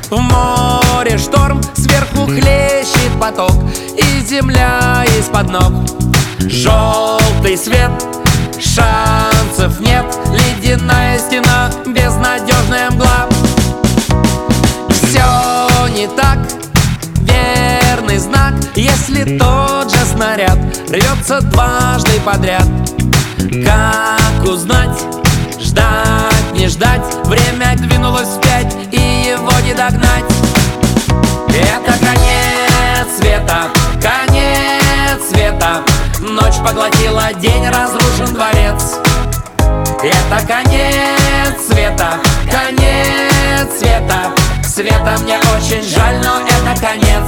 В море шторм, сверху хлещет поток, и земля из-под ног. Желтый свет, шансов нет, ледяная стена, безнадежная мгла. Все не так, верный знак, если тот же снаряд рвется дважды подряд. Как узнать, ждать, не ждать, время двинулось вспять, и его не догнать. Это конец света, конец света, ночь поглотила день, разрушен дворец. Это конец света, конец света, света мне очень жаль, но это конец.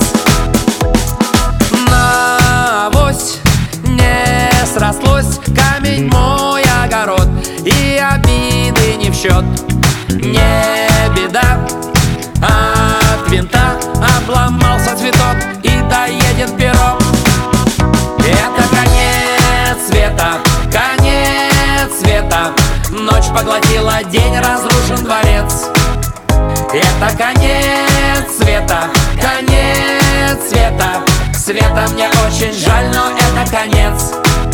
Навось не срослось, камень мой огород, и обиды не в счет. Не беда, от винта обломался цветок, и доедет пирог. Это конец света, конец света, ночь поглотила день, разрушен дворец. Это конец света, конец света, света мне очень жаль, но это конец.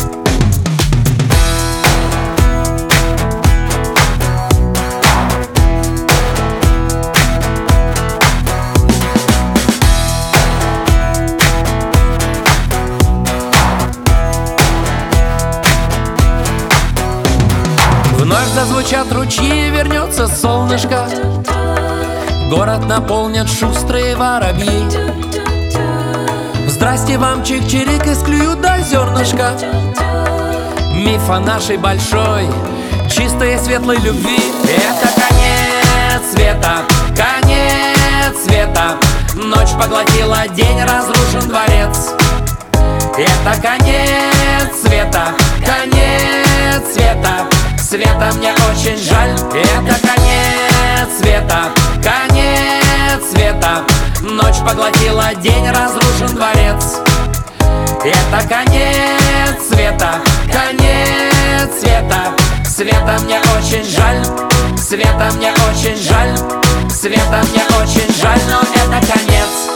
Вновь зазвучат ручьи, вернется солнышко, город наполнят шустрые воробьи. Здрасте вам, чик-чирик, и склюют до зернышка. Миф о нашей большой, чистой и светлой любви. Это конец света, конец света, ночь поглотила день, разрушен дворец. Это конец света, конец света, света мне очень жаль. Это конец света, конец света, ночь поглотила день, разрушен дворец. Это конец света, конец света, света мне очень жаль, света мне очень жаль, света мне очень жаль, но это конец.